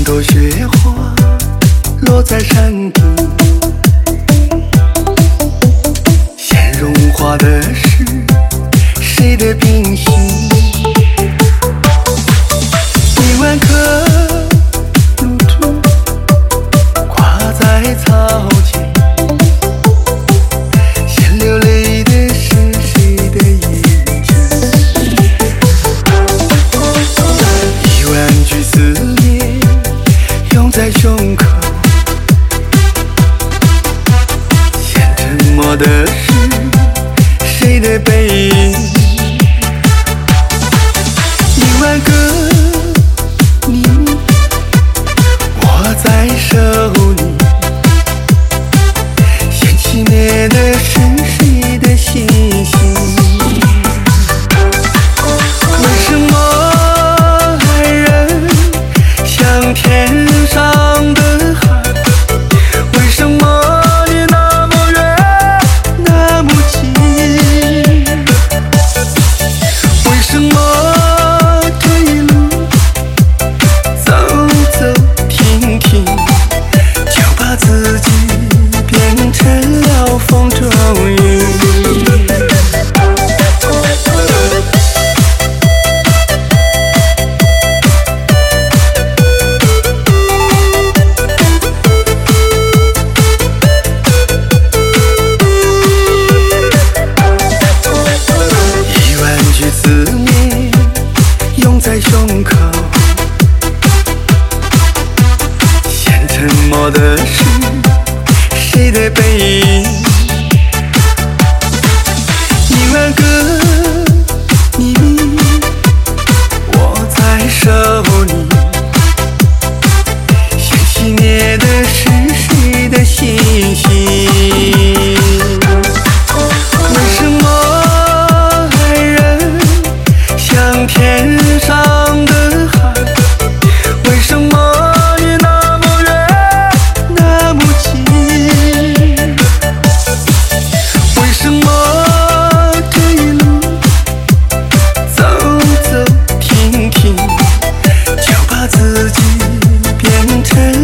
朵雪花落在山顶，先融化的是谁的冰心？1万颗露珠挂在草间，先流泪的是谁的眼睛？1万句思念涌在胸口，先沉默的是谁的背影？1万个你握在手里，先熄灭的是谁的星星？为什么爱人像天上的海？为什么你那么远那么近？为什么这一路走走停停，就把自己变成了风中云？1万句思念涌在胸口，先沉默的是谁的背影？1万个你握在手里，先熄灭的是谁的星星？为什么爱人像天上的海？为什么你那么远那么近？为什么这一路走走停停，就把自己变成